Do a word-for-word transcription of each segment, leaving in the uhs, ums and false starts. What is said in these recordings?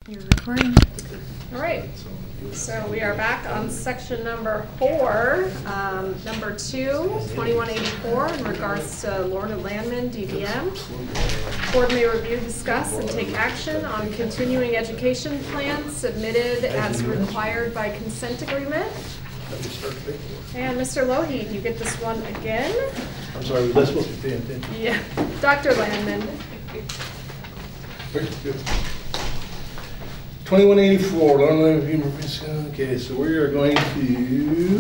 You're recording. All right, so we are back on section number four, um, number two, twenty-one eighty-four, in regards to Lorna Landman, D B M. Board may review, discuss, and take action on continuing education plans submitted as required by consent agreement. And Mister Lougheed, you get this one again. I'm sorry, was I supposed to be paying attention? Yeah, Doctor Landman. Very good. twenty-one eighty-four, okay, so we are going to,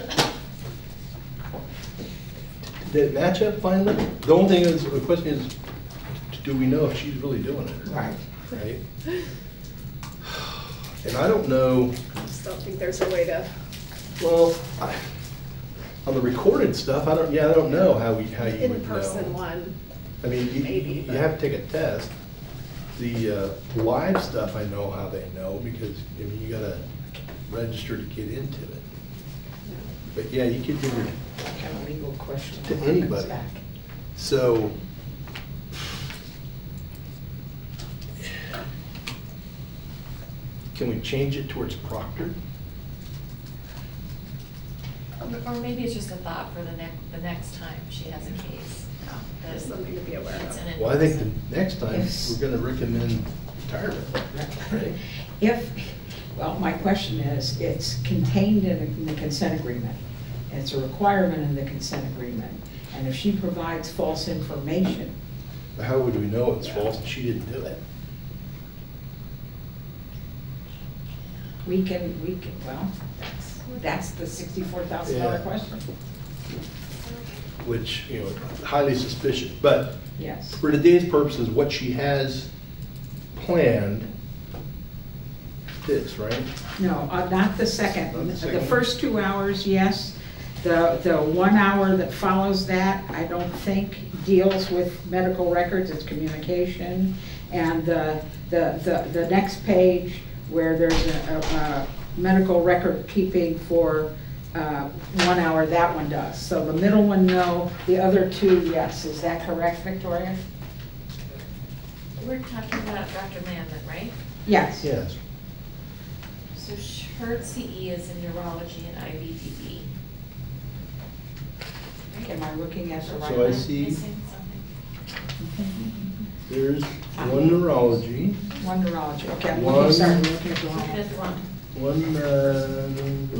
did it match up finally? The only thing is, the question is, do we know if she's really doing it? Right. Right? And I don't know, I just don't think there's a way to. well, I, on the recorded stuff, I don't, yeah, I don't know how we, how you would know. In-person one. I mean, you, Maybe, you but- have to take a test. The uh, live stuff, I know how they know, because, I mean, you gotta register to get into it. But yeah, you could do it Kind of legal question. to when it comes anybody. back. So, can we change it towards proctored? Or maybe it's just a thought for the next, the next time she has a case. that There's something to be aware it's of. an Well, I think in-person. the next time, Yes. we're gonna recommend retirement, right? If, well, my question is, it's contained in in the consent agreement. It's a requirement in the consent agreement. And if she provides false information, How would we know it's false and she didn't do it? we can, we can, well, that's, that's the sixty-four thousand dollar Yeah. question. Which, you know, highly suspicious, but Yes. for today's purposes, what she has planned fits, right? No, uh, not the second. Not the The second. first two hours, yes. The, the one hour that follows that, I don't think deals with medical records, it's communication. And the, the, the, the next page where there's a, a, a medical record keeping for uh, one hour, that one does. So the middle one, no, the other two, yes. Is that correct, Victoria? We're talking about Doctor Landman, right? Yes. Yes. So sh- her C E is in neurology and I V D B. Am I looking at the right So I one? see Missing something? there's one neurology, One neurology, okay, I'm One- looking, sorry, I'm looking at the wrong one. Fifth one. one, uh,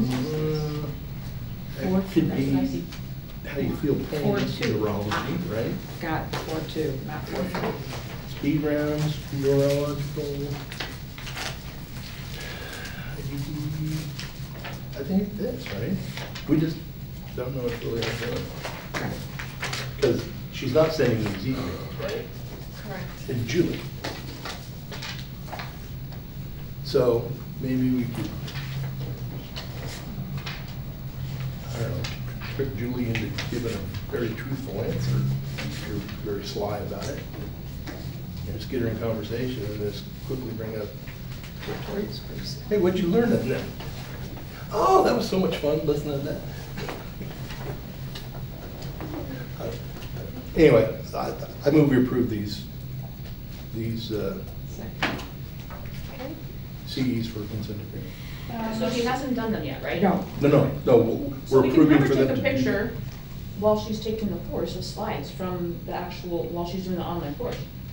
that could be how you feel Four, pain, two. neurology, right? Got four two, not four three. Speed rounds, neurological. I think it fits, right? We just don't know if really how because she's not sending these emails, right? Correct. It's Julie. So maybe we could, I don't know, trick Julie into giving a very truthful answer. If you're very sly about it. And just get her in conversation and just quickly bring up, Victoria's Secret. hey, what'd you learn in that? Oh, that was so much fun listening to that. Uh, Anyway, I, I move we approve these, these uh, Second. Okay. C Es for consent agreement. Uh, So she hasn't done them yet, right? No, No, no, no, So we're we can approving have for her them take to a do. picture while she's taking the course of slides from the actual, while she's doing the online course.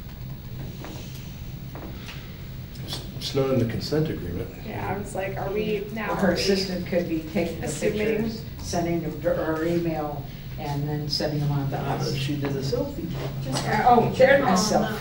It's not in the consent agreement. Yeah, I was like, are we now? her are we- assistant could be taking the Assuming- pictures, sending them to her email, and then sending them on to How us. about she did a selfie? Uh, Oh, there's myself.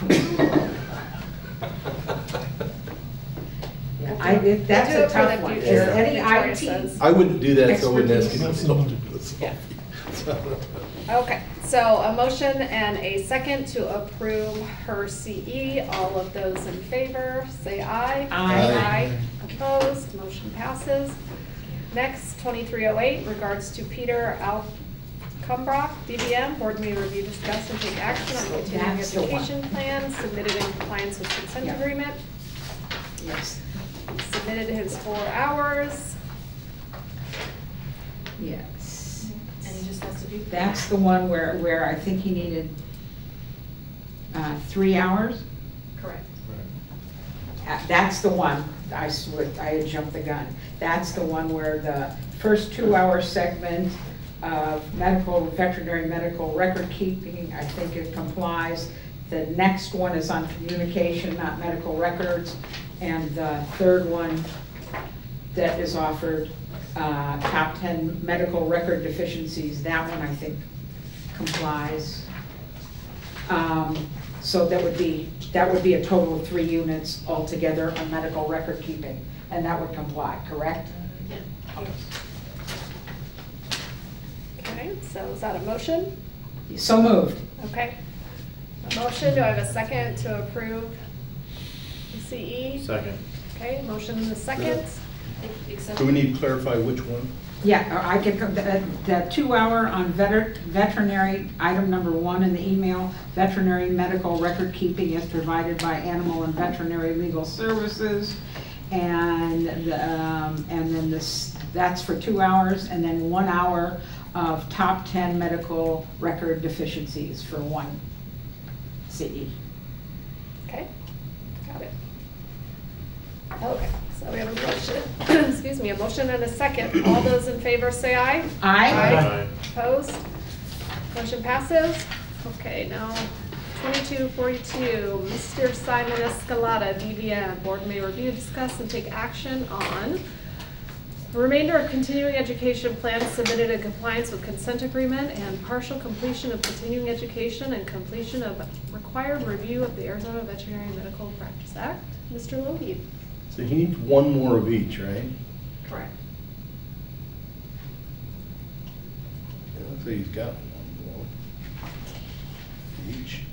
Yeah, I, it- that's We'll do a it for tough the one. Is future, any Victoria I T? says. I wouldn't do that, so I wouldn't ask Expertise. myself to do a selfie. Yeah. So- Okay, so a motion and a second to approve her C E. All of those in favor, say aye. Aye. Aye. Opposed, motion passes. Next, twenty-three oh eight, regards to Peter Alcombrock, D B M. Board may review, discuss, and take action on continuing That's the one. education plan submitted in compliance with consent Yeah. agreement. Yes, He Submitted his four hours. yes. And he just has to do. That's the one where, where I think he needed uh, three hours. Correct. Uh, That's the one, I swear, I had jumped the gun. That's the one where the first two-hour segment of medical, veterinary medical record keeping, I think it complies. The next one is on communication, not medical records. And the third one that is offered, uh, top ten medical record deficiencies, that one I think complies. Um, So that would be, that would be a total of three units altogether on medical record keeping, and that would comply, correct? Yeah. Okay, so is that a motion? So moved. Okay. A motion, do I have a second to approve C E? Second. Okay, motion and a second. Except. Do we need to clarify which one? Yeah, I can, the, the two-hour on veter, veterinary, item number one in the email, veterinary medical record keeping is provided by Animal and Veterinary Legal Services. And, the, um, and then this, that's for two hours, and then one hour of top ten medical record deficiencies for one C E. Okay, got it. Okay, so we have a motion, excuse me, a motion and a second. All those in favor say aye. Aye? Aye. Opposed? Motion passes. Okay, now twenty-two forty-two, Mister Simon Escalada, D V M. Board may review, discuss, and take action on the remainder of continuing education plans submitted in compliance with consent agreement and partial completion of continuing education and completion of required review of the Arizona Veterinary Medical Practice Act. Mister Logie. So he needs one more of each, right? Correct. It looks like he's got one more. Each.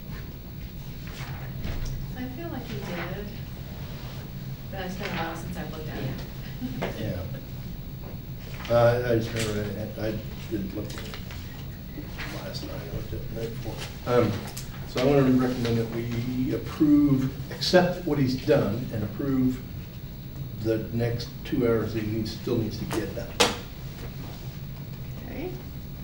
I feel like he did, but it's been a while since I've looked at it. Yeah. Uh, I just remember, it- I didn't look at it last night, I looked at it the night before. Um, So I want to recommend that we approve, accept what he's done and approve the next two hours he needs, still needs to get done. Okay.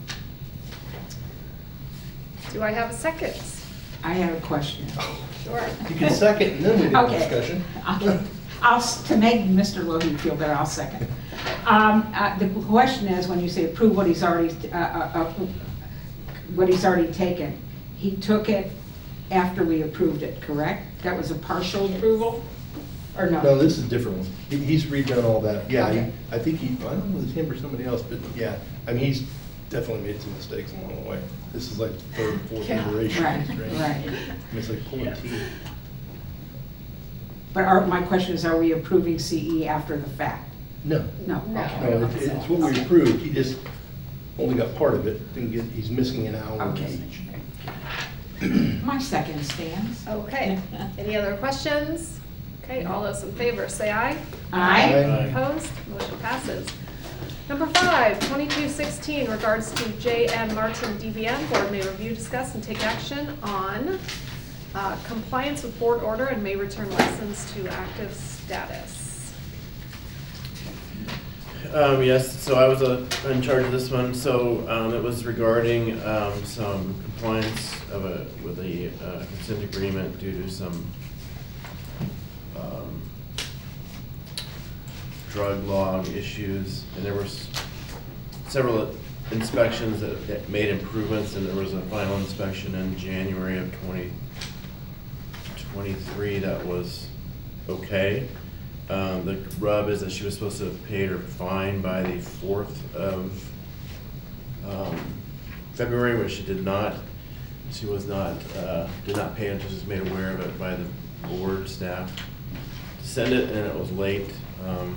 Do I have a second? I have a question. Sure. You can second and then we do Okay. discussion. Okay. I'll, s- to make Mister Logan feel better, I'll second. Um, uh, The question is, when you say approve what he's already, uh, uh, uh, what he's already taken, he took it after we approved it, correct? That was a partial approval, or no? No, this is a different one. He- He's redone all that. Yeah, he- Okay. I think he, I don't know if it's him or somebody else, but yeah, I mean, he's definitely made some mistakes along the way. This is like the third, fourth Yeah. iteration. Right, he's doing. right. I mean, it's like pulling teeth. But our, my question is, are we approving C E after the fact? No. No? No. Okay. No, it's, it's what we approved. He just only got part of it. Didn't get, he's missing an hour of Okay. each. My second stands. Okay. Any other questions? Okay, all those in favor, say aye. Aye. Aye. Opposed? Motion passes. Number five, twenty-two sixteen, regards to J M Martin D V M. Board may review, discuss, and take action on uh, compliance with board order and may return license to active status. Um, yes, so I was uh, in charge of this one, so, um, it was regarding, um, some compliance of a, with a uh, consent agreement due to some, um, drug log issues, and there were s- several inspections that, that made improvements, and there was a final inspection in January of twenty twenty-three that was okay. Um, the rub is that she was supposed to have paid her fine by the fourth of, um, February, which she did not. She was not, uh, did not pay until she was made aware of it by the board staff. Send it, and it was late. Um,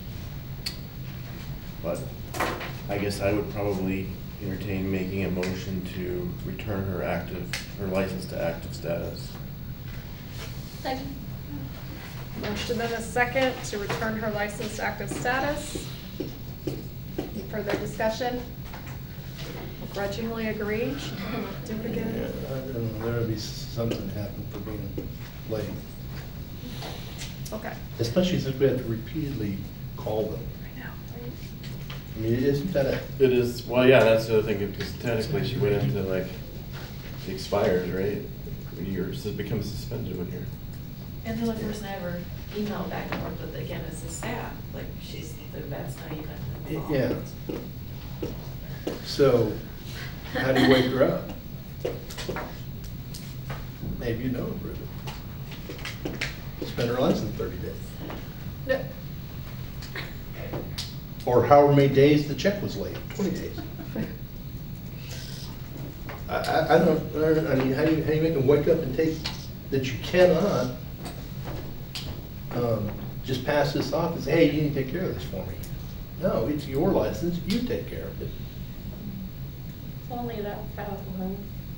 But I guess I would probably entertain making a motion to return her active, her license to active status. Second. Motion and a second to return her license to active status. Any further discussion? Begrudgingly agree, she can do it Yeah, again. I don't know, there would be something happen for being late. Okay. Especially since we have to repeatedly call them. I know, right? I mean, isn't that a, It is, well, yeah, that's the other thing, because technically she went into like, it expires, right? You're, it becomes suspended when you're, And the only person I ever email back and forth with, again, as the staff, like, she's, the vet's not even involved. Yeah. So, how do you wake her up? Maybe you don't approve it. Spend her license thirty days. No. Or however many days the check was late, twenty days. I, I, I don't, I mean, how do you, how do you make them wake up and take, that you cannot, um, just pass this off and say, hey, you need to take care of this for me? No, it's your license, you take care of it. If only that's how it was.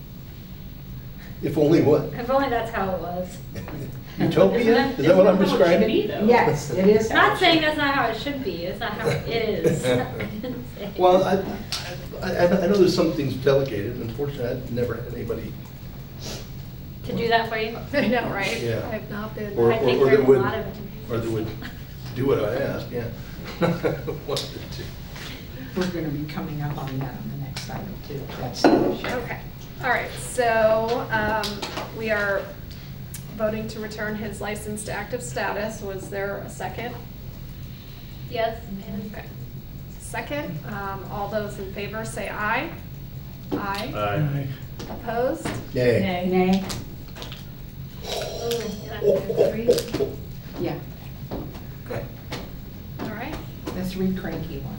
If only what? If only that's how it was. Utopia? Is that what I'm describing? Yes, it is. I'm not saying that's not how it should be, it's not how it is. I didn't say. Well, I, I, I know there's some things delegated, unfortunately, I've never had anybody. To do that for you? I know, right? Yeah. I've not been. Or, I or, think or there's that a would, lot of or that would do what I asked, yeah. Wanted to. We're gonna be coming up on that on the next item too. That's the issue. Okay, all right, so um, we are voting to return his license to active status. Was there a second? Yes. Okay. Second, um, all those in favor say aye. Aye. Aye. Opposed? Yay. Nay? Oh, yeah, three. Yeah, Good. All right. the three cranky ones.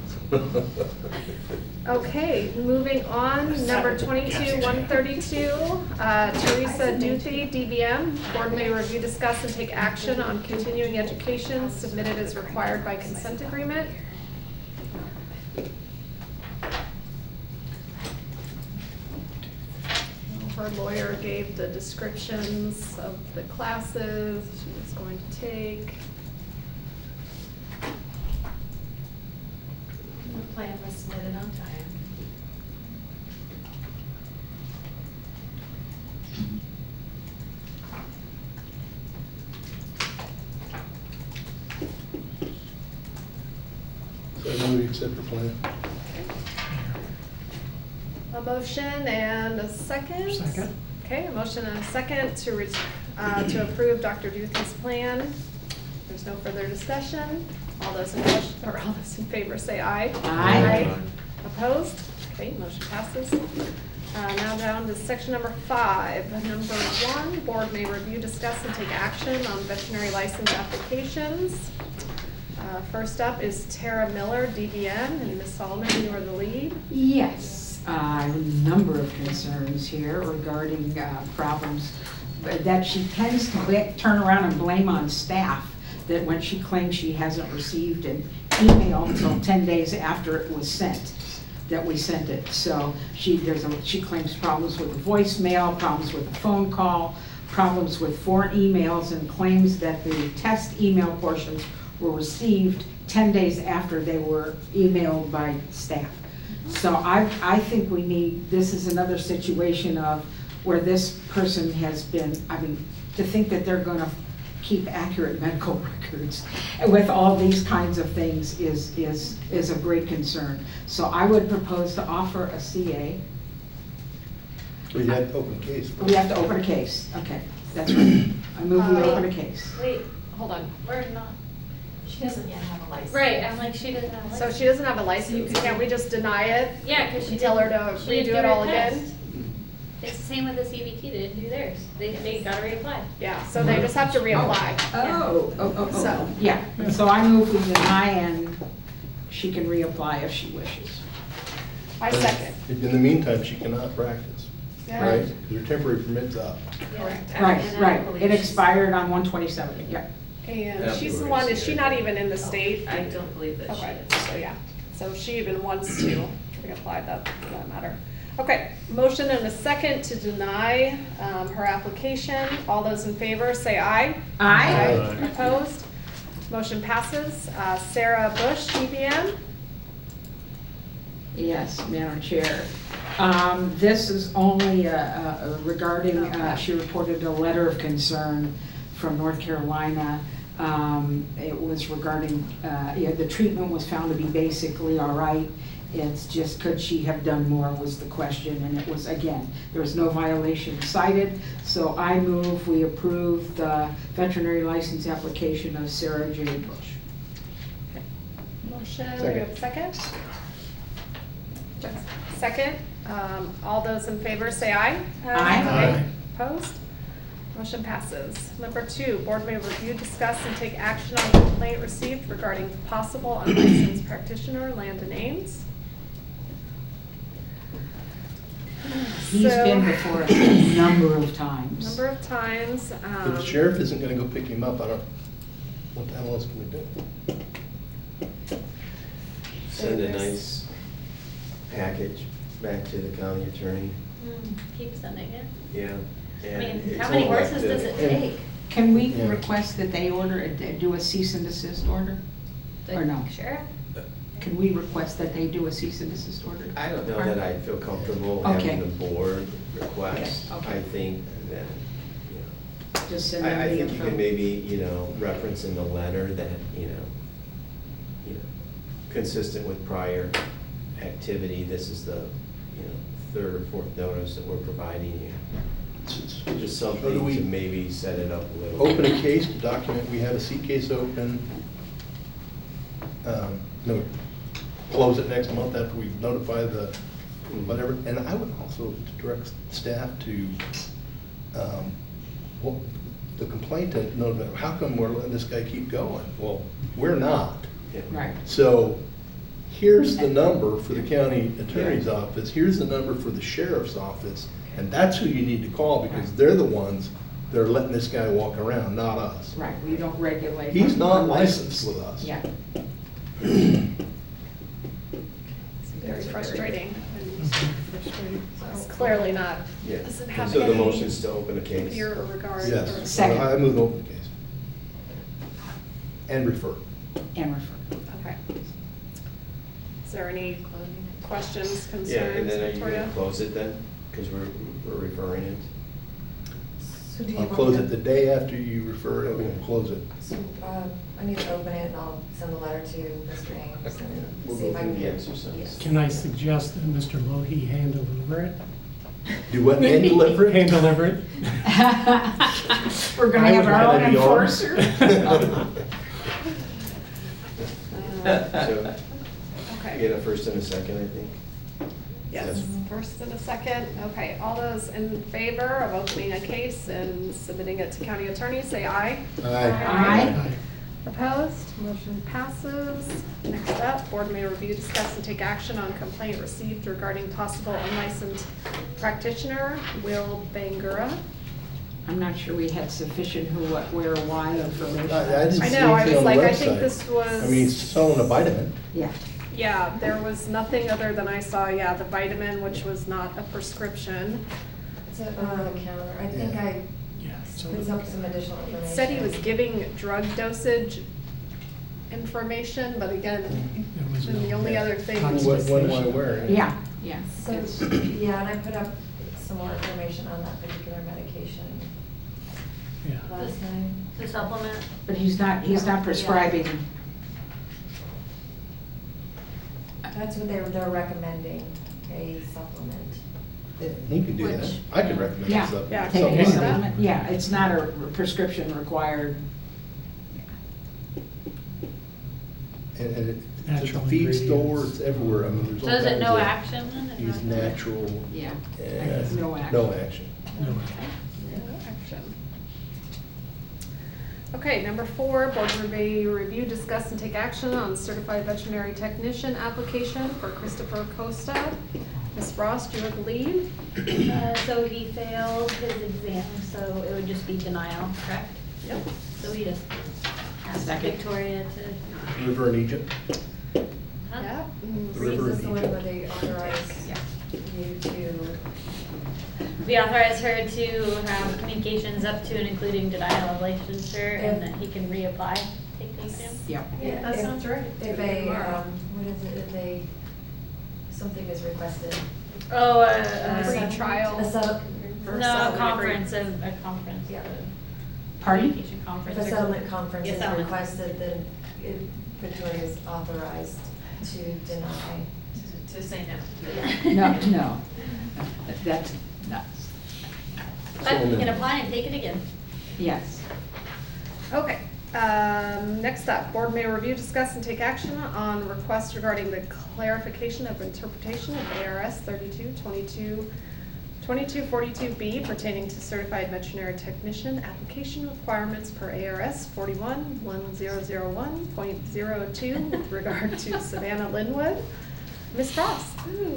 Okay, moving on, number twenty-two, one thirty-two, uh, Teresa Duthie, D B M. Board may review, discuss, and take action on continuing education submitted as required by consent agreement. Her lawyer gave the descriptions of the classes she was going to take. The plan was submitted on time. So I know we accept the plan. A motion and a second? Second. Okay, a motion and a second to, re- uh, to approve Doctor Duthie's plan. There's no further discussion. All those in, question- or all those in favor say aye. Aye. Opposed? Okay, motion passes. Uh, Now down to section number five. Number one, board may review, discuss, and take action on veterinary license applications. Uh, First up is Tara Miller, D B M, and Miz Solomon, you are the lead. Yes, uh, a number of concerns here regarding uh, problems that she tends to bla- turn around and blame on staff, that when she claims she hasn't received an email until ten days after it was sent, that we sent it. So she, there's a, she claims problems with the voicemail, problems with the phone call, problems with four emails, and claims that the test email portions were received ten days after they were emailed by staff. So I, I think we need, this is another situation of where this person has been, I mean, to think that they're gonna keep accurate medical records with all these kinds of things is, is, is a great concern. So I would propose to offer a C A. We had to open case. We have to open a case, okay, that's right. I move we open a case. Wait, Hold on. we're not. She doesn't yet have a license. Right, I'm like, she doesn't have a So license. she doesn't have a license, can't we just deny it? Yeah, because she Tell her didn't- to she didn't redo do it her all test. again? It's the same with the C B T, they didn't do theirs. They, they gotta reapply. Yeah, so they just have to reapply. Oh, oh, oh, So- oh, yeah, so I move we deny and she can reapply if she wishes. I second. In the meantime, she cannot practice, Yeah. right? Because her temporary permit's up. Correct. Right, And I right, believe it she's- expired on one twenty-seven, yeah. And she's the one, is she not even in the state? I don't believe that she Okay, is. so yeah, so she even wants to reapply, that, for that matter. Okay, motion and a second to deny um, her application. All those in favor, say aye. Aye. Aye. Opposed? Motion passes. Uh, Sarah Bush, D B M. Yes, Madam Chair. Um, This is only uh, uh, regarding, uh, she reported a letter of concern from North Carolina. Um, It was regarding, uh, yeah, the treatment was found to be basically all right, It's just, could she have done more was the question, and it was, again, there was no violation cited, so I move we approve the veterinary license application of Sarah J. Bush. Motion, we have a second? Second, um, all those in favor say aye. Aye. Aye. Opposed? Motion passes. Number two, board may review, discuss, and take action on a complaint received regarding possible unlicensed practitioner land and Ames. He's So- been before us a number of times. Number of times. If um, the sheriff isn't gonna go pick him up, I don't, what the hell else can we do? Send a There's- nice package back to the county attorney. Mm, Keep sending it. Yeah. I and mean, it's how many all horses like the- does it and- take? Can we Yeah. request that they order, a- do a cease and desist order? The Or no? sheriff? Can we request that they do a cease and desist order? I don't know that I feel comfortable Okay. having the board request. Okay, okay. I think that, you know, Just send them I, I the think you info. can maybe, you know, reference in the letter that, you know, you know, consistent with prior activity, this is the, you know, third or fourth notice that we're providing you. Just So do something we to maybe set it up a little. Open a case to document, we have a C case open. Um, No, close it next month after we notify the whatever. And I would also direct staff to, um, well, the complainant, know that, how come we're letting this guy keep going? Well, we're not. Yeah. Right. So here's the number for the county attorney's office, here's the number for the sheriff's office, and that's who you need to call, because they're the ones that are letting this guy walk around, not us. Right, we don't regulate. He's not unlicensed. licensed with us. Yeah. It's very frustrating. It's clearly not, Yeah. doesn't And have so the any motion's to open a case. pure regard. Yes. for- Second. I move to open the case. And refer. And refer. Okay. Is there any questions, Yeah, and concerns, then are you Victoria? gonna close it then? Because we're, we're referring it. So do you I'll want close me it the to- day after you refer it, we'll close it. So, uh, I need to open it and I'll send the letter to Mister Ames Okay. and We'll see go if I through can the get. exercise. Yes. Can I suggest that Mister Lohi hand deliver it? Do what, hand deliver it? Hand deliver it? We're gonna I have was our own gonna be on. enforcer. Uh, So, Okay. get a first and a second, I think. Yes, first and a second. Okay, all those in favor of opening a case and submitting it to county attorney, say aye. Aye. Aye. Opposed? Motion passes. Next up, board may review, discuss, and take action on complaint received regarding possible unlicensed practitioner, Will Bangura. I'm not sure we had sufficient who, what, where, why information. I- I didn't I see know, I anything was on the like, I think website. this was. I mean, he's selling a vitamin. Yeah. Yeah, there was nothing other than I saw, yeah, the vitamin, which was not a prescription. It's a- over the counter. I think I Yeah. so- put up some additional It information. said he was giving drug dosage information, but again, There was then the no- only other thing What- was What, just. what do I wear? Yeah, yeah. So, It's- yeah, and I put up some more information on that particular medication Yeah. last time. The supplement? But he's not, he's not prescribing. That's what they're, they're recommending, a supplement. He could do that. Which- I could recommend Yeah. something. Yeah, Take can a you do that? supplement. Yeah, it's not a prescription required. And, and it- it's at the Natural feed ingredients. store, it's everywhere, I mean, there's all So is it kinds no of- action then? Is He's that- natural. Yeah. and No action. No action. No. No action. Okay, number four, board may review, discuss, and take action on certified veterinary technician application for Christopher Costa. Miz Frost, you would lead. Uh, So he failed his exam, so it would just be denial, correct? Yep. So we just asked Second. Victoria to. River in Egypt. Huh? Yeah. The river Is this in the one Egypt. where they authorize Yeah. you to, We authorize her to have communications up to and including denial of licensure and that he can reapply, take the exam. Yep. Yeah, that if- sounds right. If a, um, what is it, if they, something is requested? Oh, uh, Uh, Free trial. A settle, For No, a settlement conference, a, a conference. Yeah. a Pardon? Communication conference. if a or- settlement conference Yeah, is settlement. requested, then it, Victoria is authorized to deny, to to say no. No, no, that's nuts. But you can apply and take it again. Yes. Okay, um, next up, board may review, discuss, and take action on requests regarding the clarification of interpretation of A R S thirty-two twenty-two, twenty-two forty-two B pertaining to certified veterinary technician application requirements per A R S forty-one one thousand one point zero two with regard to Savannah Linwood. Miz Frost.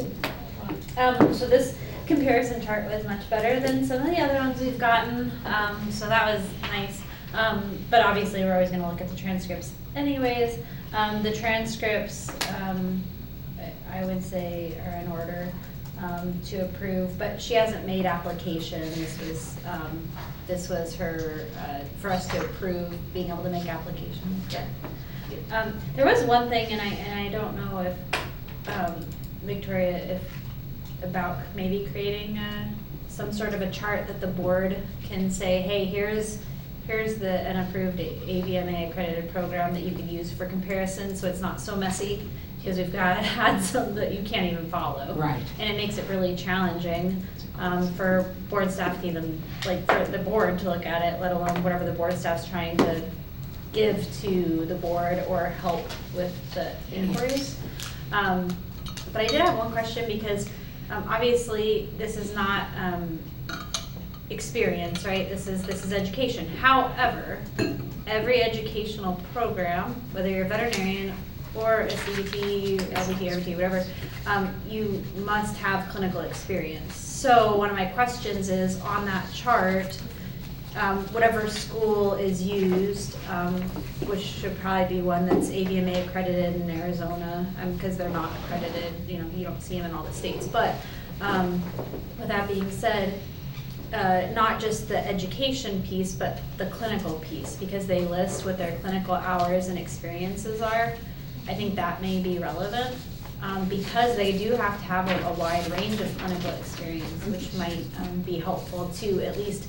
Um, so this comparison chart was much better than some of the other ones we've gotten, um, so that was nice. Um, but obviously we're always gonna look at the transcripts anyways. Um, the transcripts, um, I would say are in order, um, to approve, but she hasn't made application. This was, um, this was her, uh, for us to approve being able to make applications. But, um, there was one thing, and I, and I don't know if, um, Victoria, if, about maybe creating a, some sort of a chart that the board can say, hey, here's here's the an approved A V M A accredited program that you can use for comparison, so it's not so messy, because we've got had some that you can't even follow. Right. And it makes it really challenging um, for board staff to even, like for the board to look at it, let alone whatever the board staff's trying to give to the board or help with the inquiries. Um, but I did have one question, because Um, obviously, this is not um, experience, right? This is this is education. However, every educational program, whether you're a veterinarian or a C B T, L B T, R B T, whatever, um, you must have clinical experience. So one of my questions is, on that chart, um, whatever school is used, um, which should probably be one that's A V M A accredited in Arizona, because um, they're not accredited, you know, you don't see them in all the states. But um, with that being said, uh, not just the education piece, but the clinical piece, because they list what their clinical hours and experiences are. I think that may be relevant, um, because they do have to have a, a wide range of clinical experience, which might um, be helpful to at least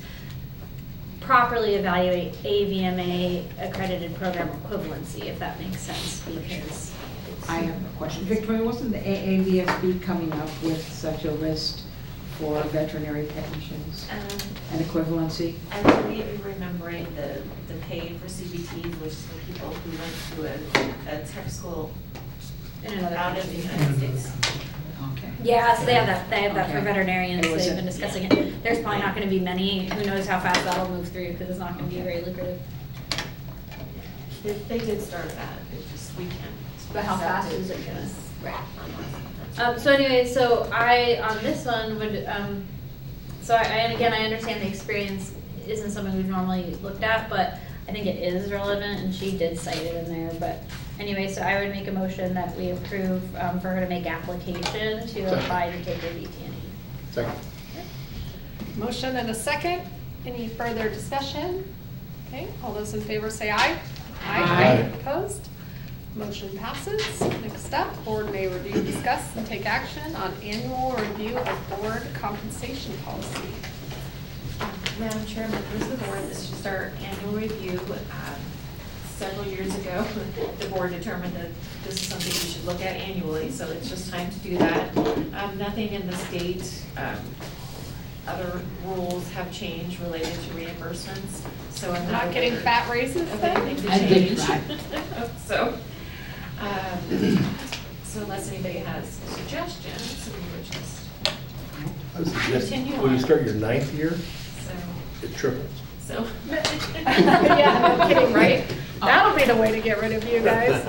properly evaluate A V M A accredited program equivalency, if that makes sense, because I have a question. Victoria, wasn't the A A V S B coming up with such a list for veterinary technicians Um, and equivalency? I believe you're remembering the, the pay for C B Ts, which is for people who went to a, a tech school in another out of the country. United States. Okay. Yeah, so they have that, they have that for Okay. veterinarians, It was they've a- been discussing it. There's probably not gonna be many, who knows how fast that'll move through, because it's not gonna be very lucrative. They, they did start that, it just, we can't. But how accept fast is it gonna- because- right. Unless- Um, so anyway, so I, on this one, would, um, so I, and again, I understand the experience isn't something we've normally looked at, but I think it is relevant, and she did cite it in there, but anyway, so I would make a motion that we approve, um, for her to make application to Second. apply to take her V T N E. Second. Motion and a second. Any further discussion? Okay, all those in favor say aye. Aye. Opposed? Motion passes. Next up, board may review, discuss, and take action on annual review of board compensation policy. Madam Chairman, this is the board, this is just our annual review. Um, Several years ago, the board determined that this is something we should look at annually, so it's just time to do that. Um, Nothing in the state, um, other rules have changed related to reimbursements, so I'm not Not getting aware fat raises of then? anything to I did change. try. So, um, so unless anybody has suggestions, we would just, I would suggest, Continue when you on. start your ninth year, so, it triples. so. Yeah, no kidding, right? That'll be the way to get rid of you guys.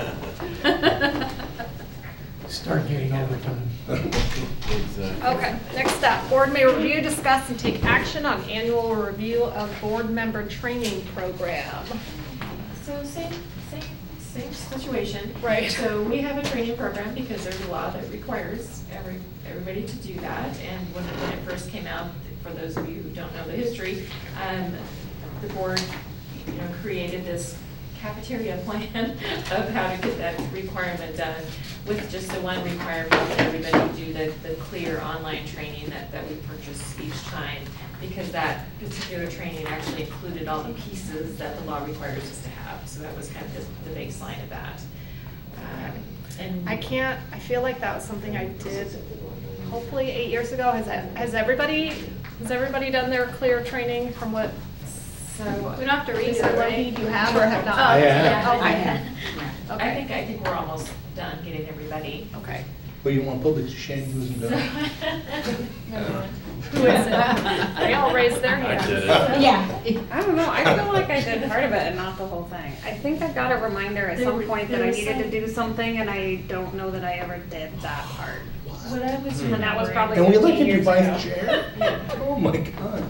Start getting overtime. Exactly. Okay, next up, board may review, discuss, and take action on annual review of board member training program. So same, same, same situation. Right. So we have a training program because there's a law that requires every, everybody to do that. And when, when it first came out, for those of you who don't know the history, um, the board, you know, created this cafeteria plan of how to get that requirement done, with just the one requirement that everybody do the, the clear online training that, that we purchase each time, because that particular training actually included all the pieces that the law requires us to have. So that was kind of the, the baseline of that. Um, And I can't, I feel like that was something I did hopefully eight years ago. Has that, has everybody, has everybody done their clear training from what? so, We don't have to read Lisa, it, what right? do you have or have not? I have. Oh, I have, okay. I Okay, think, I think we're almost done getting everybody. okay. Well, you want public to shame who isn't So- done? No. Who is it? They all raised their I hands. did it. yeah. I don't know, I feel like I did part of it and not the whole thing. I think I got a reminder at There some were- point that there I was needed to some- do something and I don't know that I ever did that part. What I was And that was remembering- probably And we fifteen elected you years vice ago. chair? Oh, my God.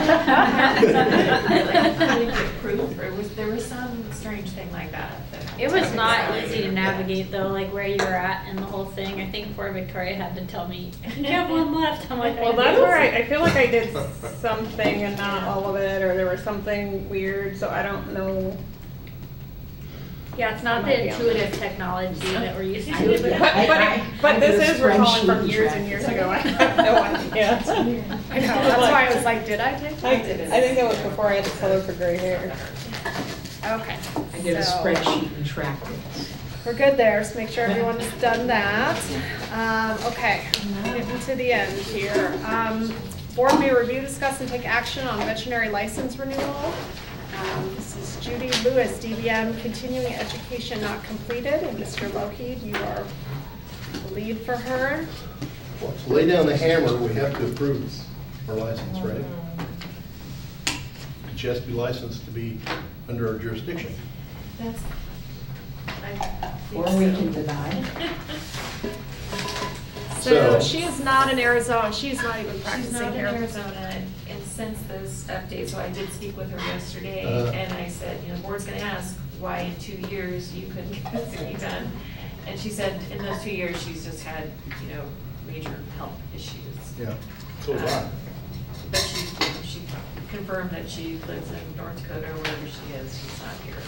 I think it proved, it was, there was some strange thing like that. that- It was not easy to navigate though, like where you were at and the whole thing. I think poor Victoria had to tell me, you have one left. I'm like, Well, that's where I, I feel like I did something and not all of it, or there was something weird, so I don't know. Yeah, it's not the intuitive technology that we're used I to. did but- that. But, I- but, I- it- I but did this a is recalling spreadsheet from and years tracked and years it. ago. I have no idea. I know, that's why I was like, did I take I, that? I think that was before I had the color for gray hair. Okay. I did a so- spreadsheet and tracked it. We're good there, so make sure everyone's done that. Um, okay, getting to the end here. Um, board may review, discuss, and take action on veterinary license renewal. Um, this is Judy Lewis, D V M, continuing education not completed, and Mister Lougheed, you are the lead for her. Well, to lay down the hammer, we have to approve our license, right? She has to be licensed to be under our jurisdiction. That's, I think Or we so. can deny. So So- she is not in Arizona, she's not even She's practicing not in here. Arizona, and since this update, so I did speak with her yesterday, Uh. and I said, you know, the board's gonna ask why in two years you couldn't get this thing done. And she said, in those two years, she's just had, you know, major health issues. Yeah. So do I. But she, she confirmed that she lives in North Dakota, or wherever she is, she's not here.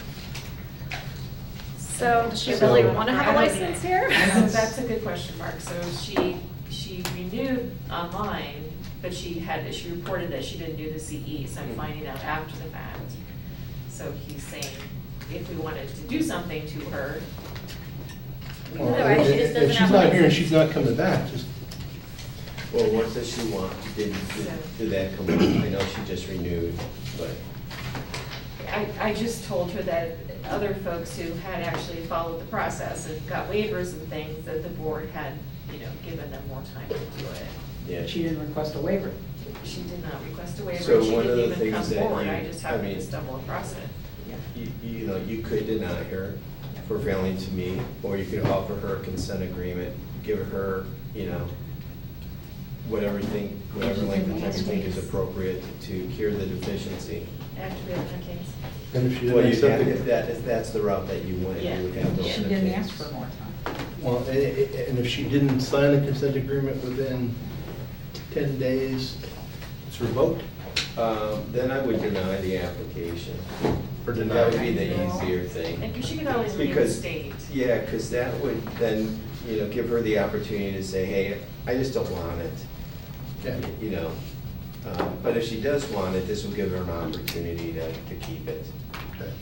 So does she So- really want to have a license here? So that's a good question, Mark. So she, she renewed online, but she had, she reported that she didn't do the C E, so I'm finding out after the fact. So he's saying, if we wanted to do something to her, Well, Otherwise, she if- just if doesn't she's have a not here and license. she's not coming back, just, Well, what does she want? Did, did, did that come up? I know she just renewed, but. I, I just told her that other folks who had actually followed the process and got waivers and things, that the board had, you know, given them more time to do it. Yeah. She didn't request a waiver. She did not request a waiver, So she one of the didn't even come things that forward, you- I just I happened mean- to stumble across it. You, you know, you could deny her for failing to meet, or you could offer her a consent agreement, give her, you know, whatever thing, whatever length of time you think is appropriate to cure the deficiency. Activate in her case. and if she Well, didn't you have, accept if it. that, if that's the route that you went, you would have to. She open a didn't case. ask for more time. Well, a- a- and if she didn't sign the consent agreement within ten days, it's revoked Um, then I would deny the application. or denied. That would be the easier thing. And she could always Because- reinstate. Yeah, because that would then, you know, give her the opportunity to say, hey, I just don't want it, Yeah. you know. Um, But if she does want it, this will give her an opportunity to, to keep it. Okay.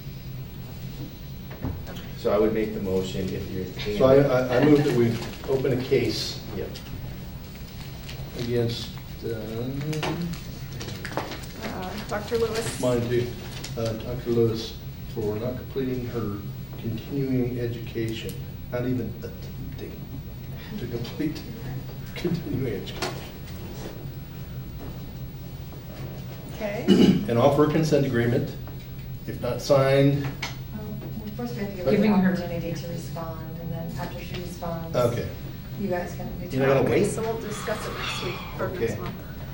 So I would make the motion if you're. So I, I- I move that we open a case Yep. against, um, Uh, Doctor Lewis? mine too, uh, Doctor Lewis for not completing her continuing education, not even attempting to complete continuing education. Okay. And offer a consent agreement, if not signed, First, we have to give her Giving the her- opportunity to respond, and then after she responds. okay. You guys can You're not gonna determine. wait? So we'll discuss it next week or Okay. next month.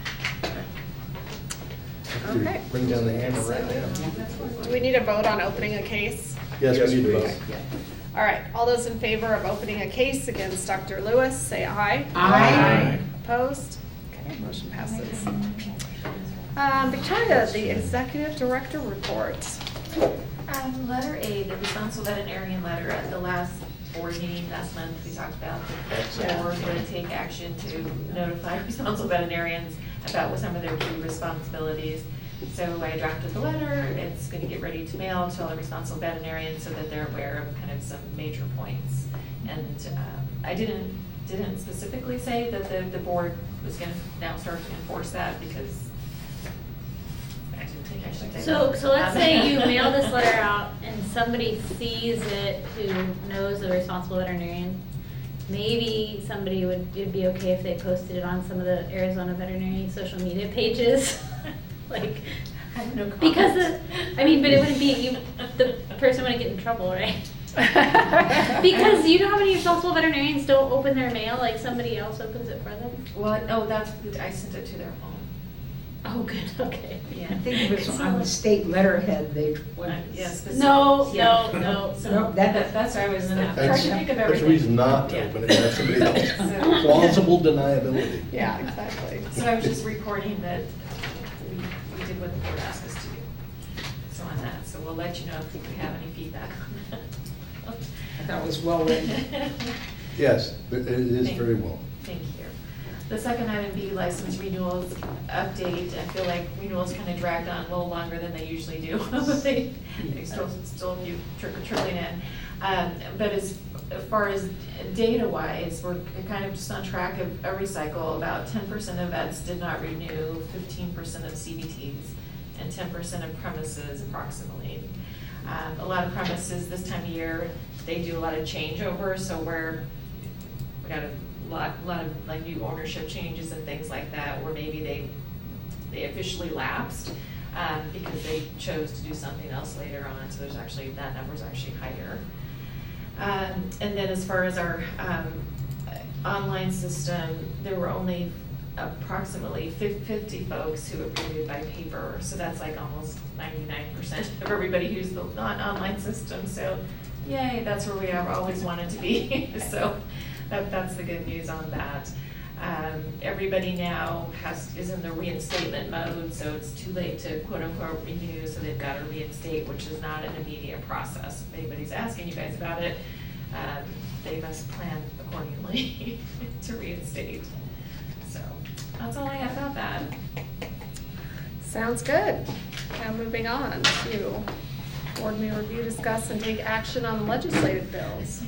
Have to Okay. Bring down the hammer right now. Do we need a vote on opening a case? Yes, Yes, we need to please. vote. All right, all those in favor of opening a case against Doctor Lewis, say aye. Aye. Opposed? Okay, motion passes. Um, Victoria, the executive director report. Um, letter A, the responsible veterinarian letter at the last board meeting last month, we talked about the board going to take action to notify responsible veterinarians about what some of their key responsibilities. So I drafted the letter, it's gonna get ready to mail to all the responsible veterinarians so that they're aware of kind of some major points. And um, I didn't, didn't specifically say that the, the board was gonna now start to enforce that because I didn't think I should take So, that. so let's Um, say you mail this letter out and somebody sees it who knows the responsible veterinarian. Maybe somebody would, it'd be okay if they posted it on some of the Arizona veterinary social media pages, like. I have no comment. Because the, I mean, but it wouldn't be, you, the person wouldn't get in trouble, right? Because you know how many responsible veterinarians don't open their mail, like somebody else opens it for them? Well, no, that's, I sent it to their home. Oh, good, okay. Yeah. I think it was on the state letterhead, they, Uh, Yes. No, Yeah. no, no. So No, that- that, that's why I was uh, trying That's, to think of that's everything. a reason not to Yeah. open it, have somebody else. So- Plausible deniability. Yeah, exactly. So I was just reporting that we, we did what the board asked us to do. So on that, so we'll let you know if we have any feedback on that. I thought it was well written. Yes, it it is Thank- very well. Thank you. The second item B, license renewals update. I feel like renewals kind of dragged on a little longer than they usually do. They they still, still a few trickle trickling in. Um, But as as far as data-wise, we're kind of just on track of a recycle. About ten percent of vets did not renew, fifteen percent of C B Ts, and ten percent of premises approximately. Um, A lot of premises this time of year, they do a lot of changeover, so we're, we got a lot, lot of like new ownership changes and things like that, where maybe they, they officially lapsed, um, because they chose to do something else later on, so there's actually, that number's actually higher. Um, and then as far as our, um, online system, there were only approximately fifty folks who approved it by paper, so that's like almost ninety-nine percent of everybody who's the non-online system, so yay, that's where we have always wanted to be, so that, that's the good news on that. Um, everybody now has, is in the reinstatement mode, so it's too late to quote unquote renew, so they've got to reinstate, which is not an immediate process. If anybody's asking you guys about it, um, they must plan accordingly to reinstate. So that's all I have about that. Sounds good. Now moving on to board may review, discuss, and take action on legislative bills.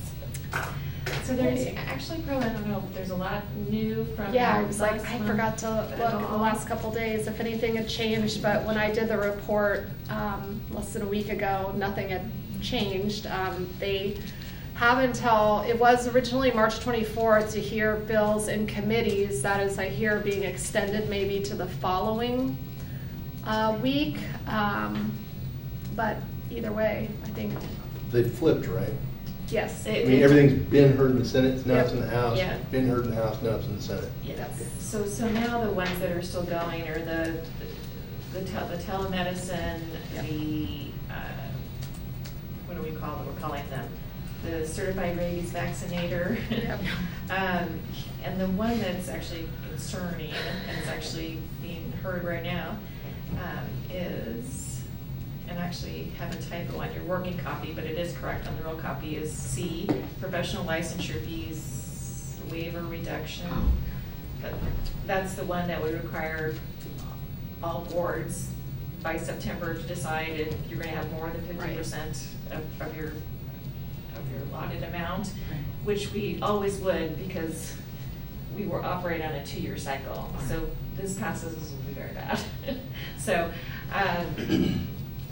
So there's actually probably, I don't know, there's a lot new from. Yeah, I was like, last I month forgot to at look in the all. last couple days if anything had changed, but when I did the report, um, less than a week ago, nothing had changed. Um, they have until, it was originally March twenty-fourth to hear bills in committees. That is, I hear, being extended maybe to the following, uh, week. Um, but either way, I think, They flipped, right? yes. I It- mean, it- everything's been heard in the Senate, now it's in the House. Yeah. Been heard in the House, now it's in the Senate. Yes, so, so now the ones that are still going are the, the tel- the telemedicine, the, uh, what do we call them, we're calling them, the certified rabies vaccinator. Yep. Um, and the one that's actually concerning, and it's actually being heard right now, um, is, and actually have a typo on your working copy, but it is correct on the real copy, is C, professional licensure fees waiver reduction. But that's the one that would require all boards by September to decide if you're gonna have more than fifty percent of, of your, of your allotted amount, which we always would because we were operating on a two-year cycle. So this passes, this will be very bad. So, um,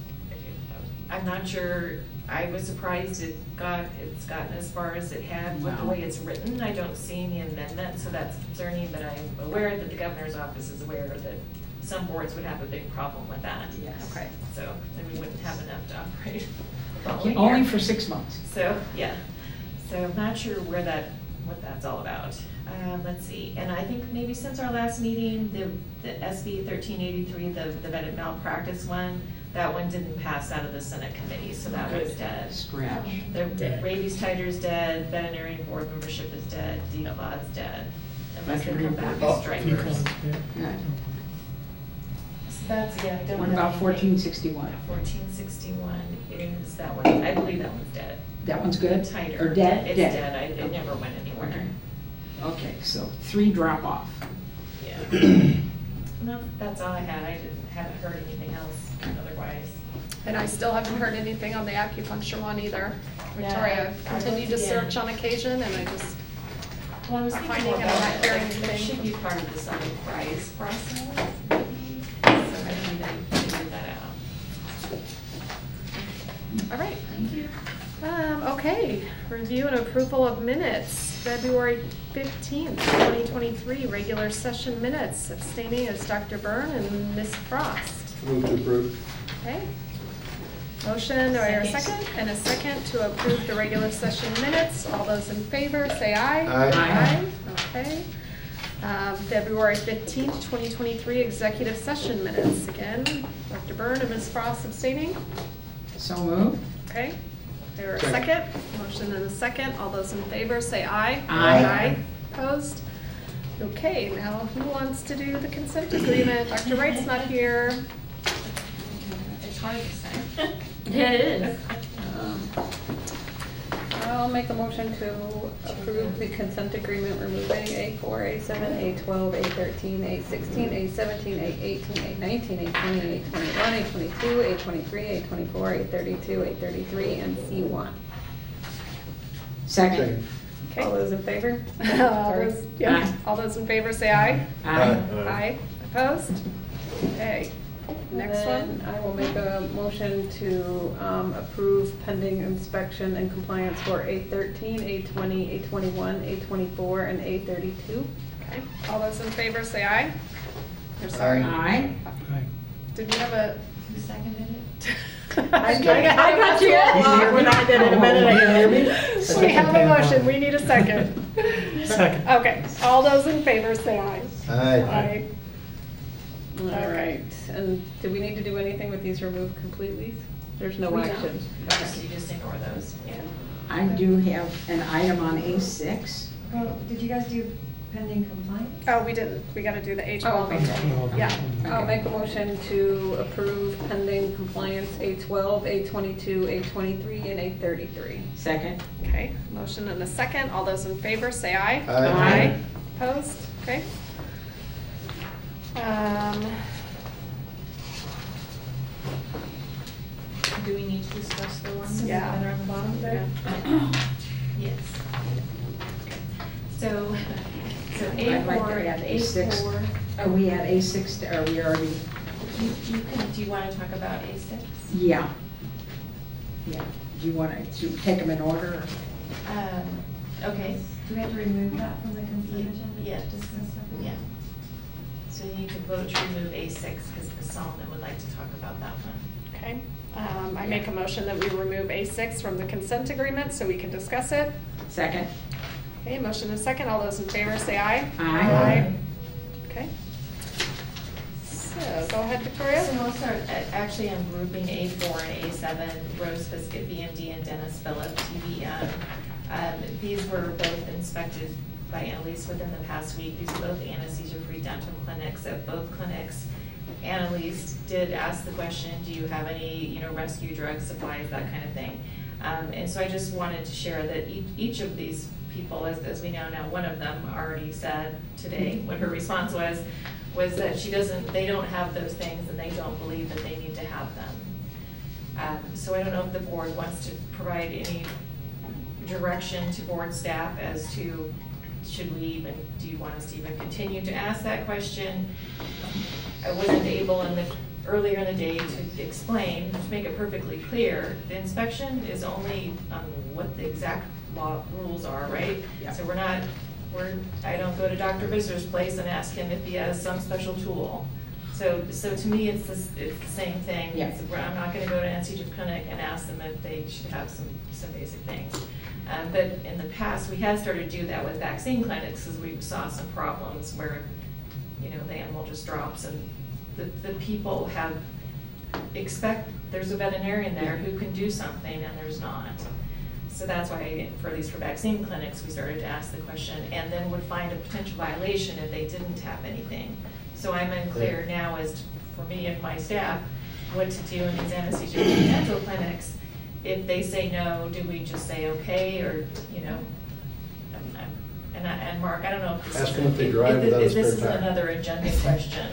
I'm not sure, I was surprised it got, it's gotten as far as it had with the Wow. way it's written. I don't see any amendment, so that's concerning, but I'm aware that the governor's office is aware that some boards would have a big problem with that. Yes. Okay. So then we wouldn't have enough to operate the following Only year. for six months. So, yeah, so I'm not sure where that, what that's all about. Um, let's see, and I think maybe since our last meeting, the, the S B thirteen eighty-three, the, the vetted malpractice one, that one didn't pass out of the Senate committee, so that was dead. Scratch. The rabies titer's dead, veterinarian board membership is dead, D C L A D's dead, unless they come back Oh, as strikers. Because, yeah. Yeah. So that's, yeah, I don't What have about anything. fourteen sixty-one? Fourteen sixty-one is that one, I believe that one's dead. That one's good? Tighter. Or dead? It's Dead. dead, I, it never went anywhere. Okay. Okay, so three drop off. Yeah. No, that's all I had. I didn't, haven't heard anything else otherwise. And I still haven't heard anything on the acupuncture one either. Victoria, Yeah, I- I continue to looked again. search on occasion, and I just, Well, I was I'm thinking finding more it, I'm about not hearing it. It anything. should be part of the Summit Prize process, maybe. So I need to figure that out. all right. Thank you. Um, okay, review and approval of minutes, February fifteenth, twenty twenty-three, regular session minutes. Abstaining is Doctor Byrne and Miz Frost. Move to approve. Okay. Motion, do I hear a Second. second? And a second to approve the regular session minutes. All those in favor, say aye. Aye. Aye. Okay. Um, February fifteenth, twenty twenty-three, executive session minutes. Again, Doctor Byrne and Miz Frost abstaining. So moved. Okay. There a Second. second? Motion and a second. All those in favor, say aye. Aye. Aye. Opposed? Okay, now who wants to do the consent agreement? Doctor Wright's not here. It's hard to say. It is. I'll make a motion to approve the consent agreement removing A four, A seven, A twelve, A thirteen, A sixteen, A seventeen, A eighteen, A nineteen, A twenty, A twenty-one, A twenty-two, A twenty-three, A twenty-four, A thirty-two, A thirty-three, and C one. Second. Okay. All those in favor? All those, yeah, Aye. all those in favor, say aye. Aye. Aye. Opposed? Okay. Next And one. then I will make a motion to um, approve pending inspection and compliance for A thirteen, A twenty, A twenty-one, A twenty-four, and A thirty-two. Okay. All those in favor, say aye. Or sorry. Aye. Aye. Did we have a? Who seconded it? I I got you all when I did it a minute ago. We have a motion, we need a second. Second. Okay, all those in favor say aye. Aye. All Okay. right, and do we need to do anything with these removed completely? There's no We don't. action. Just, you just ignore those, yeah. I do have an item on A six. Well, did you guys do pending compliance? Oh, we didn't, we gotta do the H Oh, twelve. okay. Yeah. I'll make a motion to approve pending compliance A twelve, A twenty-two, A twenty-three, and A thirty-three. Second. Okay, motion and a second, all those in favor say aye. Aye. Aye. Opposed, okay. Um, Do we need to discuss the ones Yeah. that are on the bottom there? Yes. So, so A I'd like four, to add A A six. four. Can we add A six, to- are we already, You, you can, do you want to talk about A six? yeah. Yeah, do you want to take them in order? Um, okay. Do we have to remove that from the consent Ye- agenda? yeah. to Discuss that? Yeah. So you need to vote to remove A six because Miz Solomon would like to talk about that one. okay, um, I make a motion that we remove A six from the consent agreement so we can discuss it. Second. Okay, motion and a second, all those in favor say aye. Aye. Okay. So, go ahead, Victoria. So I'll start, a- actually, I'm grouping A four and A seven, Rose Biscuit, B M D, and Dennis Phillip, T V M. Um, these were both inspected by Annalise within the past week. These are both anesthesia-free dental clinics. At both clinics, Annalise did ask the question, do you have any, you know, rescue drug supplies, that kind of thing. Um, and so I just wanted to share that each, each of these people, as, as we now know, one of them already said today, what her response was, was that she doesn't, they don't have those things and they don't believe that they need to have them. Um, so I don't know if the board wants to provide any direction to board staff as to, should we even, do you want us to even continue to ask that question? I wasn't able in the, earlier in the day to explain, to make it perfectly clear, the inspection is only on what the exact law rules are, right? Yeah. So we're not, we're, I don't go to Doctor Visser's place and ask him if he has some special tool. So, so to me, it's this, it's the same thing. Yeah. It's- I'm not gonna go to anesthesia clinic and ask them if they should have some, some basic things. Um, but in the past, we had started to do that with vaccine clinics, because we saw some problems where, you know, the animal just drops and the, the people have, expect, there's a veterinarian there who can do something and there's not. So that's why, for at least for vaccine clinics, we started to ask the question and then would find a potential violation if they didn't have anything. So I'm unclear now as to, for me and my staff, what to do in these anesthesia dental clinics. If they say no, do we just say okay, or, you know, I'm- I'm- and I, and Mark, I don't know if this is. Ask them if they if- drive if without a this spare is tire. another agenda question.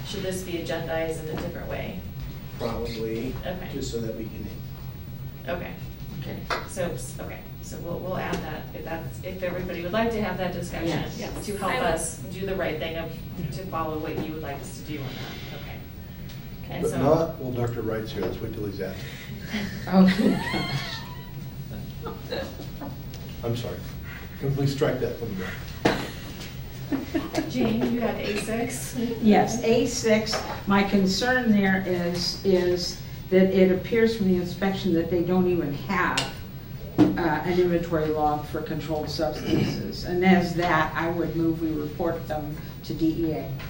should this be agendized in a different way? Probably, Okay. just so that we can, Okay, Okay. so, okay, so we'll, we'll add that, if that's, if everybody would like to have that discussion, Yes. Yes. to help I would- us do the right thing of, to follow what you would like us to do on that, okay. And but so- not, well, Doctor Wright's here, let's wait till he's out. Oh, gosh. I'm sorry. Can we strike that from the? Jean, you had A six? Yes, A six, my concern there is, is that it appears from the inspection that they don't even have uh, an inventory log for controlled substances. And as that, I would move we report them to D E A.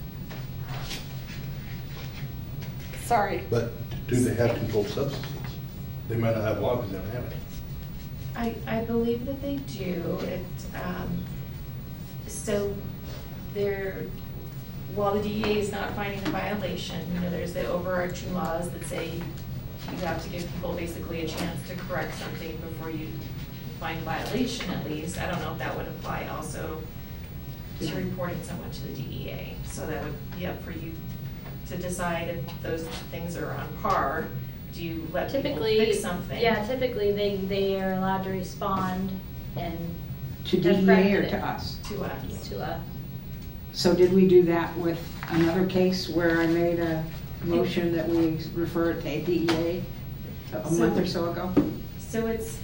Sorry. But do they have controlled substances? They might not have logs, they don't have any. I, I believe that they do. It, um, so there, while the D E A is not finding a violation, you know, there's the overarching laws that say you have to give people basically a chance to correct something before you find violation at least. I don't know if that would apply also to reporting someone to the D E A. So that would be up for you to decide if those things are on par. Do you let people Typically, fix something? yeah, typically they, they are allowed to respond and To D have E A or corrected it to us? To us. To us. So did we do that with another case where I made a motion that we refer it to D E A a month or so ago? So it's,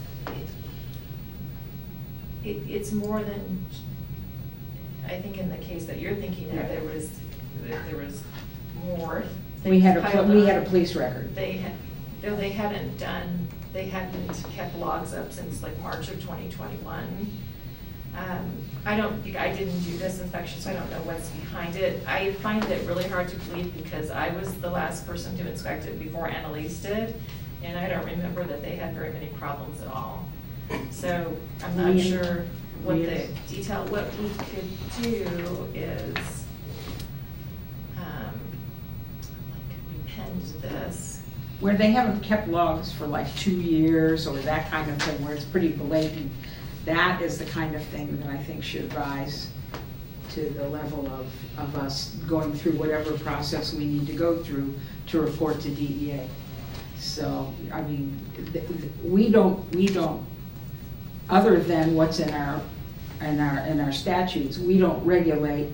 it, it's more than, I think in the case that you're thinking of, there was, there was more. We had a, things pol- piled we had a on. police record. They had, no, they hadn't done, they hadn't kept logs up since like March of twenty twenty-one. Um, I don't, I didn't do this inspection, so I don't know what's behind it. I find it really hard to believe because I was the last person to inspect it before Annalise did, and I don't remember that they had very many problems at all. So I'm not We- sure what we- the detail, what we could do is, um, like, we penned this. Where they haven't kept logs for like two years or that kind of thing, where it's pretty blatant, that is the kind of thing that I think should rise to the level of, of us going through whatever process we need to go through to report to D E A. So, I mean, th- th- we don't, we don't, other than what's in our, in our, in our statutes, we don't regulate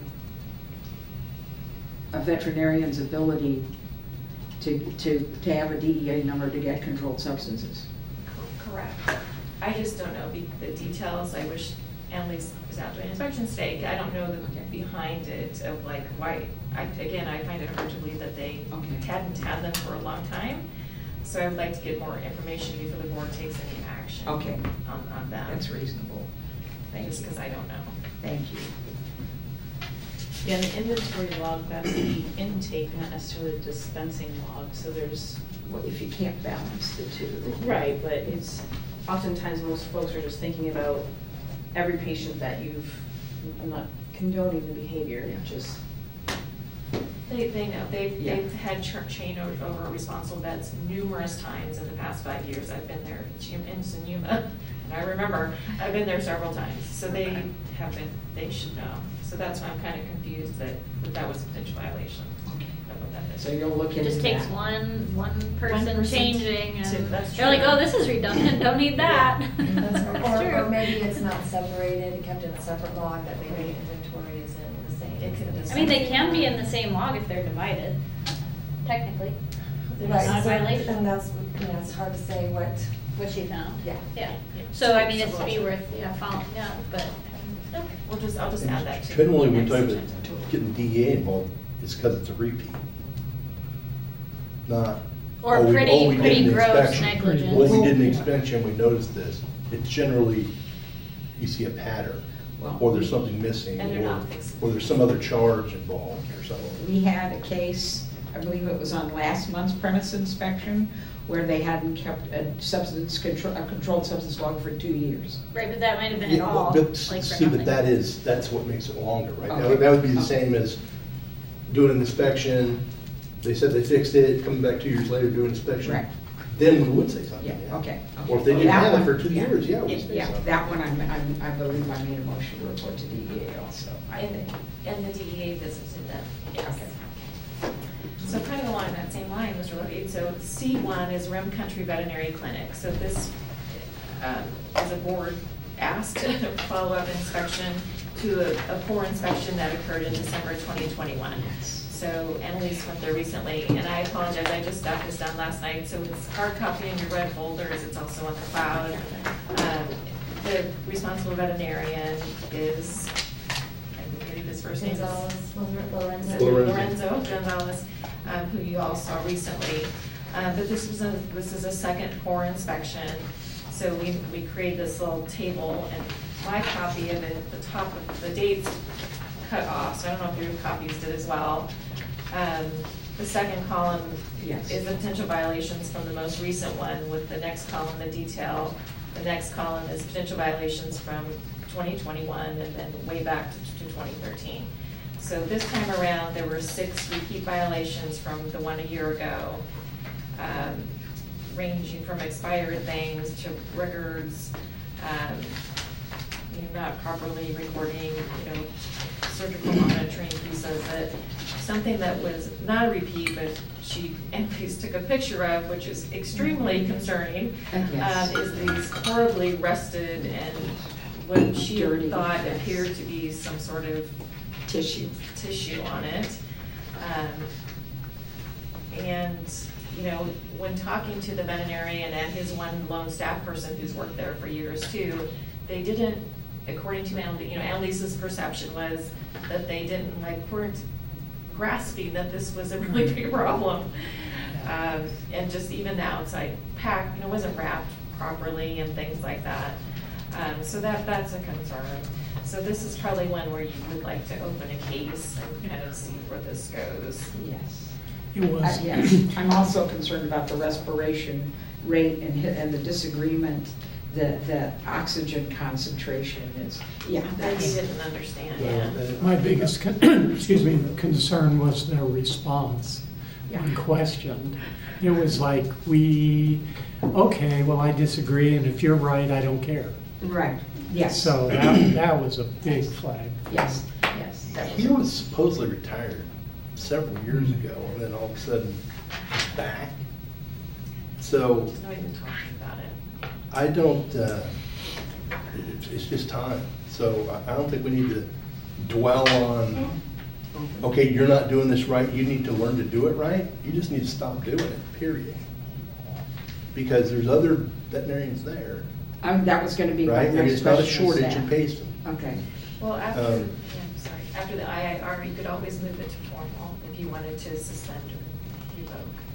a veterinarian's ability to, to, to have a D E A number to get controlled substances. Correct. I just don't know be- the details. I wish Annalise was out doing inspection today. I don't know the Okay. behind it of like why, I, again, I find it hard to believe that they Okay. hadn't had them for a long time. So I would like to get more information before the board takes any action Okay. on, on that. That's reasonable. Thank Just you. because I don't know. Thank you. Yeah, the inventory log, that's the intake, not necessarily the dispensing log, so there's. Well, if you can't balance the two. Right, but it's, oftentimes most folks are just thinking about every patient that you've, I'm not condoning the behavior, Yeah. just. They, they know, they've, Yeah. they've had ch- chain over over responsible vets numerous times in the past five years. I've been there in Sonoma, and I remember, I've been there several times. So they Okay. have been, they should know. So that's why I'm kind of confused that that, that was a potential violation Okay. of what that is. So you'll look It into that. just takes one, one person person changing to- and that's they're like, true. oh, this is redundant, don't need that. That's It's Or, true. or maybe it's not separated, kept in a separate log, that maybe the inventory is in the same. It could be. I mean, they can be in the same log if they're divided, technically. Right, It's not a so- violation. and that's, you know, it's hard to say what, What she found. yeah. Yeah, Yeah. so I mean, it's So be we'll- worth, yeah, following up, but, okay. We'll just, I'll just add that to. Generally, when next we talk agenda. about getting D E A involved, it's because it's a repeat. Not. Or oh, we- pretty- oh, we did pretty an gross inspection. negligence. Well, we did an inspection, we noticed this. It's generally, you see a pattern, Well, or there's something missing, And they're or, not fixing. or there's some other charge involved or something. We had a case, I believe it was on last month's premise inspection, where they hadn't kept a substance control, a controlled substance log for two years. Right, but that might have been at Yeah, all, but like for see, but nothing. that is, that's what makes it longer, right? That Okay. would- That would be the Okay. same as doing an inspection, they said they fixed it, coming back two years later, doing an inspection. Right. Then we would say something. Yeah, okay. Or if they okay. didn't That have it one, for two yeah. years, yeah, we'd say Yeah, something. that one, I'm, I'm, I believe I made a motion to report to D E A also, I And, think. and the D E A visited them, yes. Okay. So kind of along that same line, Mister Levy, so C one is Rim Country Veterinary Clinic. So this, um, as a board, asked a follow-up inspection to a, a core inspection that occurred in December twenty twenty-one. So Annalise went there recently, and I apologize, I just got this done last night, so it's hard copy in your red folders, it's also on the cloud. Um, the responsible veterinarian is, I believe his first name is Gonzalez, Lorenzo. Lorenzo Gonzalez, um, who you all saw recently. Uh, but this was a, this is a second core inspection. So we, we created this little table, and my copy of it, at the top of the dates cut off, so I don't know if your copies did as well. Um, the second column Yes. is the potential violations from the most recent one, with the next column, the detail. The next column is potential violations from twenty twenty-one and then way back to, to twenty thirteen. So this time around, there were six repeat violations from the one a year ago, um, ranging from expired things to records, um, you know, not properly recording, you know, surgical monitoring. He says that something that was not a repeat, but she at least took a picture of, which is extremely concerning, Yes. um, is these horribly rusted and what she Dirty, thought yes. appeared to be some sort of Tissue. tissue on it. Um, and, you know, when talking to the veterinarian and his one lone staff person who's worked there for years too, they didn't, according to Annalise, you know, Annalise's perception was that they didn't, like, weren't grasping that this was a really big problem. Um, and just even the outside pack, you know, wasn't wrapped properly and things like that. Um, so that, that's a concern. So this is probably one where you would like to open a case and kind of see where this goes. Yes. It was. Uh, Yes, I'm also concerned about the respiration rate and, hi- and the disagreement, the, the oxygen concentration is, yeah, That you that's, didn't understand, Well, yeah. uh, My biggest, con- excuse me, concern was their response when questioned. It was like, we, okay, well, I disagree, and if you're right, I don't care. right, yes. So that, that was a big flag. Yes, yes. that He was supposedly retired several years ago, and then all of a sudden, he's back. So, He's not even talking about it. I don't, uh, it's, it's just time. So I I don't think we need to dwell on, okay, you're not doing this right, you need to learn to do it right. You just need to stop doing it, period. Because there's other veterinarians there, Um, that was gonna be my right? I mean, next it's not a question is shortage that. in Payson. Okay, Well, after, yeah, Um, I'm sorry, after the I I R, you could always move it to formal if you wanted to suspend or revoke.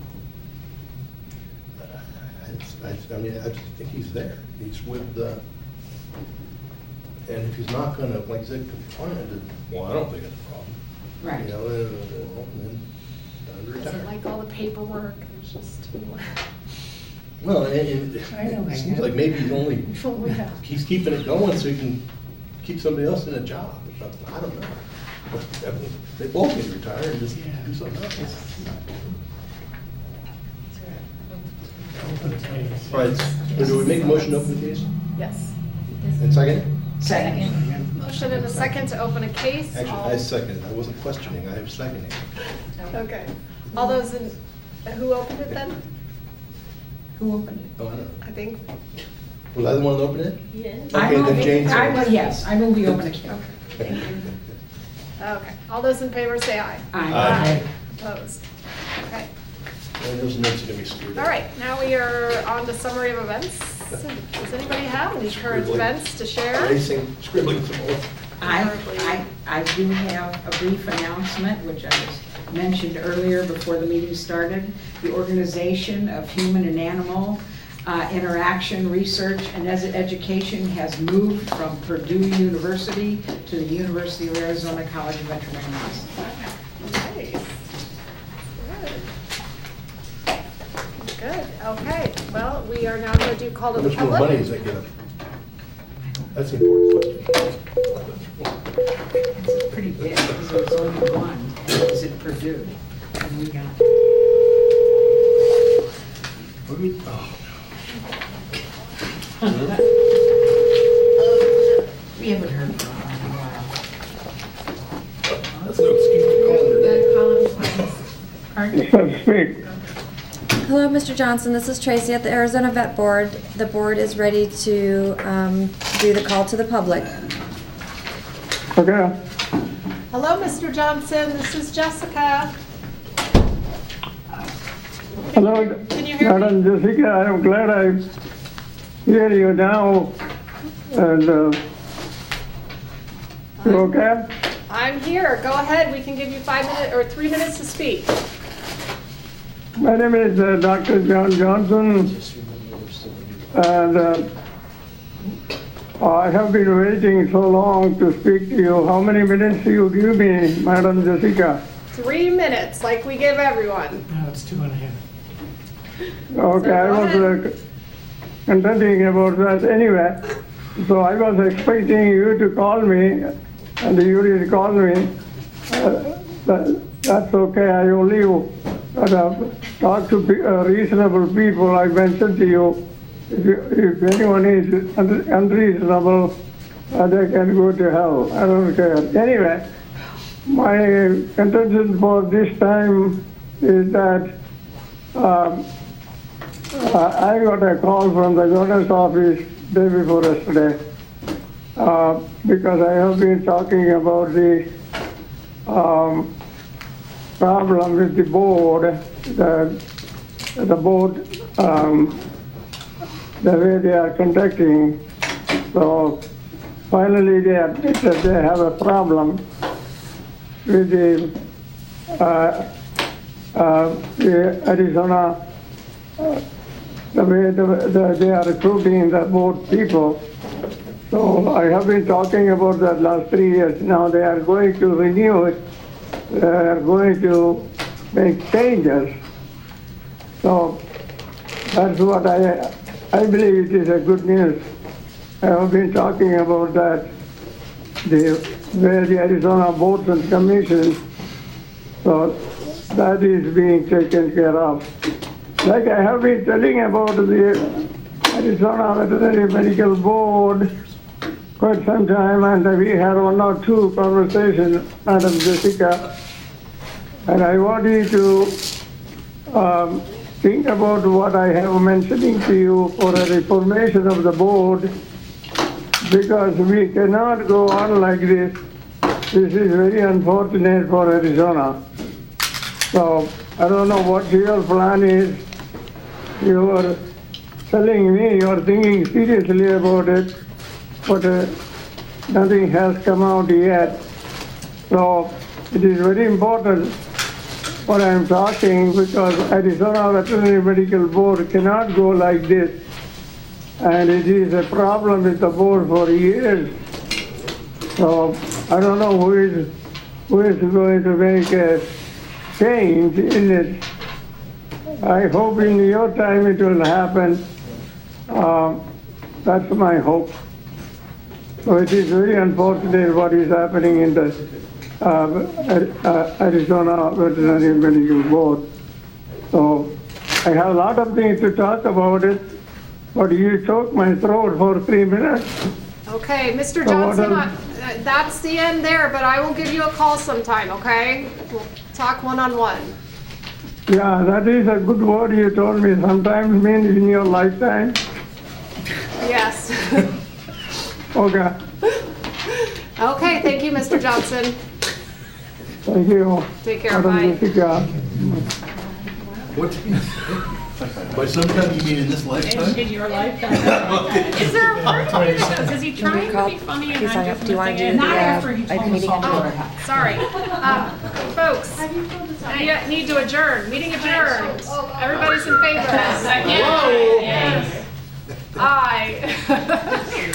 I, I- I mean, I just think he's there. He's with the, and if he's not gonna, like I said, comply, then, well, I don't think it's a problem. right. You know, then, well, then, time to Doesn't retire. like all the paperwork, it's just too. Well, and, and I know, it I seems know. like maybe he's only, Yeah. he's keeping it going so he can keep somebody else in a job or something. I don't know. But, I mean, they both need to retire and just do something else. Open a case. All right, so do we make a motion to open the case? Yes. And second? Second. Motion and a second to open a case. Actually, All- I seconded. I wasn't questioning. I was seconding. Okay. All those in, who opened it then? Who opened it? Oh, I know. I think. Was I the one that opened it? Yeah. I Okay, move- then Jane I said. will- Yes, I will be open a case. Thank you. Okay, all those in favor say aye. Aye. Aye. Opposed? Okay. And those notes are gonna be screwed All up. right, now we are on to summary of events. Does anybody have any current Scribbling. events to share? Racing, scribbling some more. I, I, I do have a brief announcement, which I was mentioned earlier before the meeting started. The Organization of Human and Animal uh, Interaction Research and Ed- Education has moved from Purdue University to the University of Arizona College of Veterinary Medicine. Nice. Good. Good, okay. Well, we are now going to do call to How the much more money does public. that get them? That's the important question. It's pretty big, because there was only one, it was at Purdue, and we got, What do we, oh. we haven't heard from her in a while. That's no excuse for calling her. Good, Colin, please. Pardon? speak. Hello, Mister Johnson. This is Tracy at the Arizona Vet Board. The board is ready to um, do the call to the public. Okay. Hello, Mister Johnson, this is Jessica. Hello, Can you hear me? Madam Jessica. I am glad I hear you now. And uh, you okay? I'm here, go ahead, we can give you five minutes, or three minutes to speak. My name is uh, Doctor John Johnson, and uh, I have been waiting so long to speak to you. How many minutes do you give me, Madam Jessica? Three minutes, like we give everyone. No, it's two and a half. Okay, So I go was ahead. uh, contending about that anyway. So I was expecting you to call me, and you didn't call me. Uh, that, that's okay, I only uh, talk to pe- uh, reasonable people. I mentioned to you, if, you, if anyone is un- unreasonable, uh, they can go to hell. I don't care. Anyway, my contention for this time is that um, I got a call from the governor's office day before yesterday uh, because I have been talking about the um, problem with the board, the, the board, um, the way they are conducting. So finally they admit that they have a problem with the, uh, uh, the Arizona uh, the way the, the, they are recruiting the board people. So I have been talking about that last three years. Now they are going to renew it. They are going to make changes. So that's what I, I believe it is a good news. I have been talking about that, the, where the Arizona boards and commissions, so that is being taken care of. Like I have been telling about the Arizona Veterinary Medical Board quite some time, and we had one or two conversations, Madam Jessica, and I want you to um, think about what I have mentioning to you for a reformation of the board, because we cannot go on like this. This is very unfortunate for Arizona. So I don't know what your plan is. You are telling me you are thinking seriously about it, but uh, nothing has come out yet. So it is very important what I am talking, because Arizona Veterinary Medical Board cannot go like this. And it is a problem with the board for years. So I don't know who is, who is going to make a change in it. I hope in your time it will happen. Um, that's my hope. So it is very unfortunate what is happening in the uh, uh, Arizona Veterinary Medical Board. So I have a lot of things to talk about it, but you choked my throat for three minutes. Okay, Mister So what Johnson, am- uh, that's the end there, but I will give you a call sometime, okay? We'll talk one-on-one. Yeah, that is a good word you told me. Sometimes means in your lifetime. Yes. Okay. Okay, thank you, Mister Johnson. Thank you. Take care, Madam bye. Jessica. What? By sometime you mean in this lifetime? In your lifetime. Is there a part to you that goes, is he trying to be funny and I'm just missing it? Not after he told us all. Oh, sorry. Um, Folks, we need to adjourn. Meeting adjourned. Everybody's in favor. Yes. Aye.